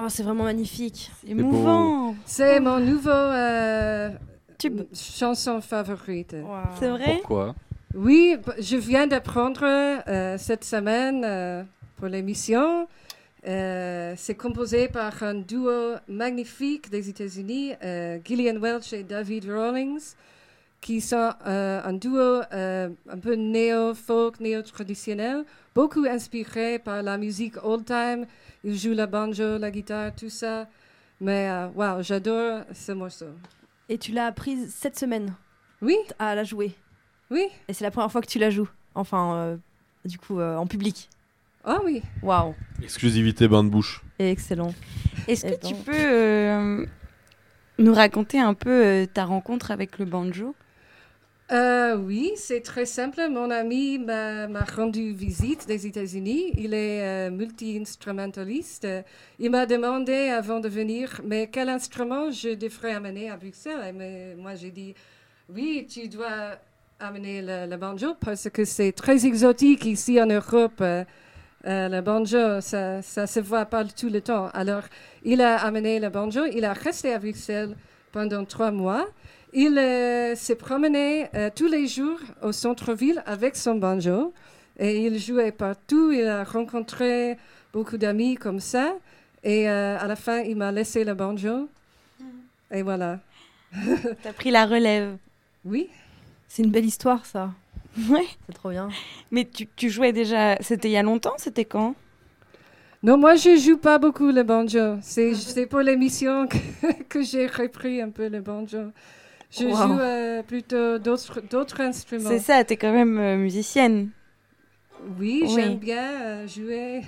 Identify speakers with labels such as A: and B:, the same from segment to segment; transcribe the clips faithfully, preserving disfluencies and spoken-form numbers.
A: Oh, c'est vraiment magnifique.
B: C'est émouvant.
C: C'est mon nouveau euh,
B: Tube.
C: chanson favorite.
A: Wow.
B: C'est vrai?
D: Pourquoi?
C: Oui, je viens d'apprendre euh, cette semaine euh, pour l'émission. Euh, c'est composé par un duo magnifique des États-Unis, euh, Gillian Welch et David Rawlings, qui sont euh, un duo euh, un peu néo-folk, néo-traditionnel, beaucoup inspiré par la musique old-time. Ils jouent la banjo, la guitare, tout ça. Mais euh, wow, j'adore ce morceau.
A: Et tu l'as apprise cette semaine
C: Oui,
A: à la jouer.
C: oui.
A: Et c'est la première fois que tu la joues. Enfin, euh, du coup, euh, en public.
C: Ah oui.
A: Waouh.
E: Exclusivité bain de bouche.
A: Excellent.
B: Est-ce que
A: Eh
B: tu
A: ben.
B: peux euh, nous raconter un peu euh, ta rencontre avec le banjo?
C: Euh, oui, c'est très simple. Mon ami m'a, m'a rendu visite des États-Unis. Il est euh, multi-instrumentaliste. Il m'a demandé avant de venir, mais quel instrument je devrais amener à Bruxelles? Et mais, moi, j'ai dit, oui, tu dois amener le, le banjo parce que c'est très exotique ici en Europe. Euh, euh, le banjo, ça ne se voit pas tout le temps. Alors, il a amené le banjo. Il a resté à Bruxelles pendant trois mois. Il euh, s'est promené euh, tous les jours au centre-ville avec son banjo et il jouait partout. Il a rencontré beaucoup d'amis comme ça et euh, à la fin, il m'a laissé le banjo et voilà.
B: T'as pris la relève.
C: Oui,
A: C'est une belle histoire, ça.
B: Ouais.
A: C'est trop bien.
B: Mais tu, tu jouais déjà... C'était il y a longtemps? C'était quand?
C: non, moi je joue pas beaucoup le banjo. C'est, c'est pour l'émission que, que j'ai repris un peu le banjo. Je
A: Wow.
C: joue euh, plutôt d'autres, d'autres instruments.
B: C'est ça, t'es quand même euh, musicienne.
C: Oui,
B: Oui.
C: j'aime bien euh, jouer.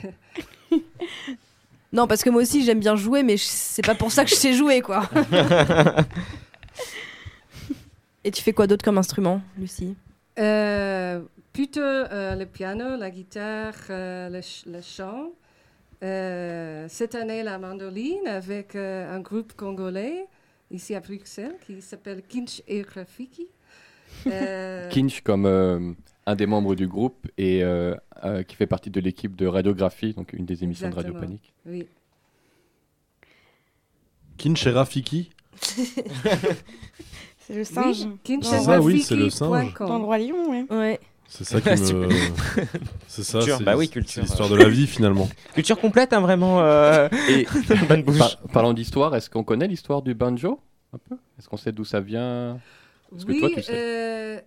A: Non, parce que moi aussi, j'aime bien jouer, mais je- c'est pas pour ça que je sais jouer, quoi. Et tu fais quoi d'autre comme instrument, Lucie?
C: Euh, plutôt euh, le piano, la guitare, euh, le, ch- le chant. Euh, cette année, la mandoline avec euh, un groupe congolais ici à Bruxelles qui s'appelle Kinch et Rafiki. Euh,
D: Kinch comme euh, un des membres du groupe et euh, euh, qui fait partie de l'équipe de Radiographie, donc une des émissions
C: Exactement.
D: de Radio Panique.
C: Oui.
E: Kinch et Rafiki.
B: C'est le singe.
C: Oui, Kinch
B: C'est
C: et
E: ça, oui,
C: Rafiki
E: c'est le singe.
C: point com.
B: Dans le Roi Lion, oui.
A: Ouais.
E: C'est ça qui me. C'est ça,
F: Culture,
E: c'est,
F: bah oui,
E: c'est
F: culture.
E: l'histoire de la vie finalement.
F: Culture complète, hein, vraiment. Euh...
D: Et
F: Bonne bouche.
D: par- parlant d'histoire, est-ce qu'on connaît l'histoire du banjo un peu? Est-ce qu'on sait d'où ça vient? Est-ce que
C: Oui,
D: toi, tu sais?
C: euh,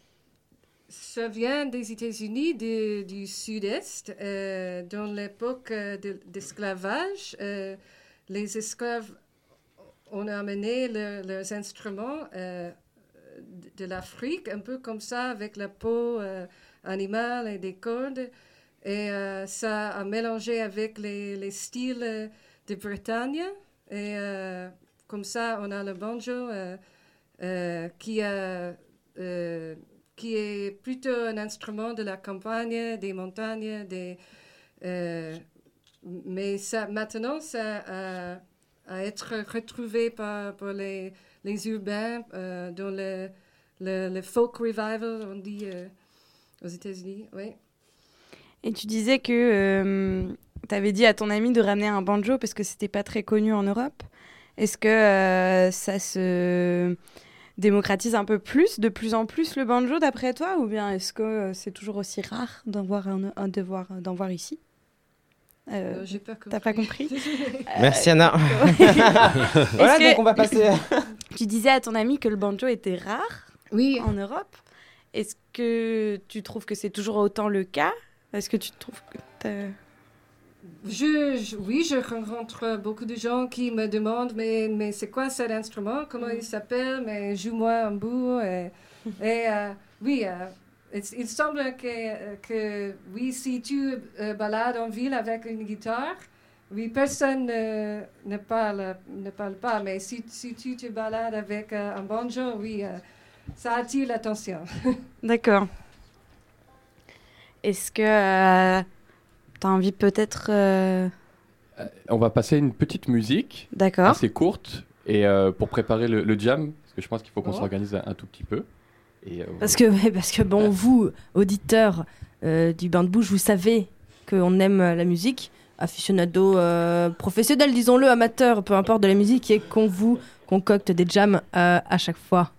C: ça vient des États-Unis du, du Sud-Est. Euh, dans l'époque euh, de, d'esclavage, euh, les esclaves ont amené le- leurs instruments euh, de, de l'Afrique, un peu comme ça, avec la peau euh, animale et des cordes. Et euh, ça a mélangé avec les, les styles euh, de Bretagne. Et euh, comme ça, on a le banjo. Euh, euh, qui, a, euh, qui est plutôt un instrument de la campagne, des montagnes, des, euh, mais ça, maintenant, ça a à être retrouvé par, par les, les urbains euh, dans le, le, le folk revival, on dit euh, aux États-Unis. Oui.
B: Et tu disais que tu avais dit à ton ami de ramener un banjo parce que c'était pas très connu en Europe. Est-ce que euh, ça se démocratise un peu plus, de plus en plus le banjo d'après toi, ou bien est-ce que euh, c'est toujours aussi rare d'en voir, un, un devoir, d'en voir ici? Euh,
C: Euh, j'ai pas compris.
B: T'as pas compris?
F: Merci Anna.
B: Est-ce
F: Voilà,
B: que
F: donc on va passer.
B: tu disais à ton ami que le banjo était rare
C: Oui,
B: en Europe. Est-ce que tu trouves que c'est toujours autant le cas? Est-ce que tu trouves que t'as...
C: Je, je- oui, je rencontre beaucoup de gens qui me demandent mais, mais c'est quoi cet instrument, comment il s'appelle, mais joue-moi un bout. Et, et, euh, oui, euh, il, il semble que, que oui, si tu euh, balades en ville avec une guitare, oui, personne ne, ne, parle, ne parle pas, mais si, si tu te balades avec euh, un banjo, oui, euh, ça attire l'attention.
B: D'accord. Est-ce que euh, tu as envie peut-être... euh,
D: Euh, On va passer une petite musique
B: D'accord.
D: assez courte et euh, pour préparer le, le jam, parce que je pense qu'il faut qu'on
C: Oh.
D: s'organise un, un tout petit peu. Et, euh,
A: Parce que, ouais, parce que bon, vous, auditeurs euh, du Bain de Bouche, vous savez qu'on aime euh, la musique. aficionados euh, professionnels, disons-le, amateurs, peu importe de la musique, et qu'on vous concocte des jams euh, à chaque fois.